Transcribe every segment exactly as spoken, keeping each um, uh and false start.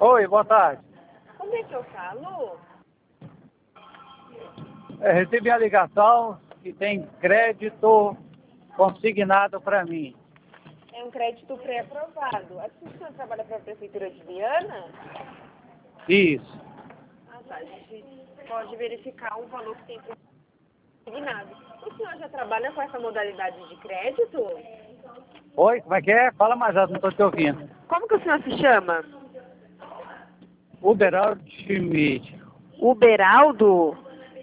Oi, boa tarde. Como é que eu falo? Eu recebi a ligação que tem crédito consignado para mim. É um crédito pré-aprovado. A senhora trabalha para a Prefeitura de Viana? Isso. Ah, tá. A gente pode verificar o valor que tem consignado. O senhor já trabalha com essa modalidade de crédito? Oi, como é que é? Fala mais alto, não estou te ouvindo. Como que o senhor se chama? Uberaldo Schmidt. Uberaldo?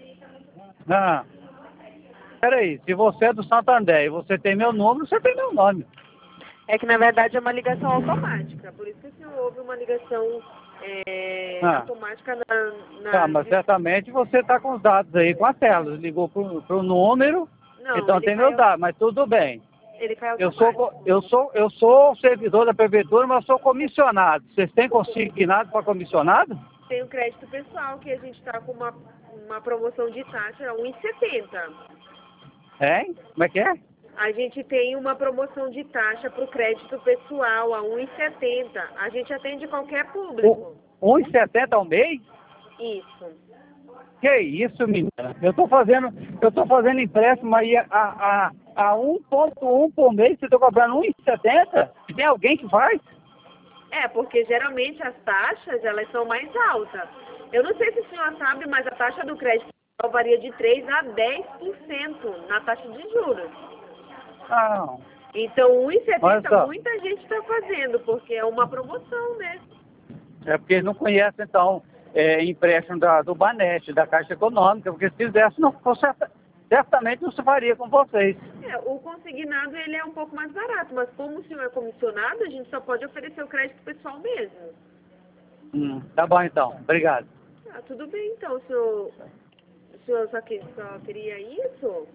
Ah, peraí, se você é do Santander e você tem meu número, você tem meu nome. É que na verdade é uma ligação automática, por isso que o senhor ouve uma ligação é, Ah. automática na... na Tá, mas certamente você está com os dados aí, com a tela. Ligou para o número, Não, então ele tem cai, meu dado, mas tudo bem. ele cai Eu automático. sou, co- eu sou, eu sou servidor da prefeitura, mas sou comissionado. Vocês têm consignado para comissionado? Tem o crédito pessoal, que a gente está com uma, uma promoção de taxa a um real e setenta. Hein? Como é que é? A gente tem uma promoção de taxa para o crédito pessoal a um real e setenta. A gente atende qualquer público. um e setenta ao mês? Isso. Que isso, menina? Eu estou fazendo, eu tô fazendo empréstimo aí a, a, a um ponto um por mês, você está cobrando um e setenta? Tem alguém que faz? É, porque geralmente as taxas, elas são mais altas. Eu não sei se o senhor sabe, mas a taxa do crédito pessoal varia de três a dez por cento na taxa de juros. Ah, não. Então, um real e Olha setenta só. muita gente está fazendo, porque é uma promoção, né? É porque eles não conhecem, então, é, empréstimo da, do Banete, da Caixa Econômica, porque se fizesse, não, com certa, certamente não se faria com vocês. É, o consignado ele é um pouco mais barato, mas como o senhor é comissionado, a gente só pode oferecer o crédito pessoal mesmo. Hum, tá bom, então. Obrigado. Ah, tudo bem então, o senhor, o senhor só, que, só queria isso?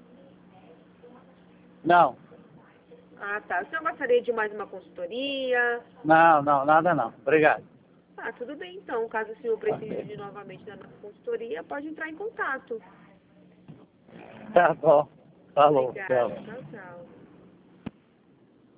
Não, Ah, tá. O senhor gostaria de mais uma consultoria? não, não, nada não. Obrigado. Ah, tudo bem então. Caso o senhor precise de novamente da nossa consultoria, pode entrar em contato. Tá bom. Falou. Obrigada. Tchau. Tchau, tchau.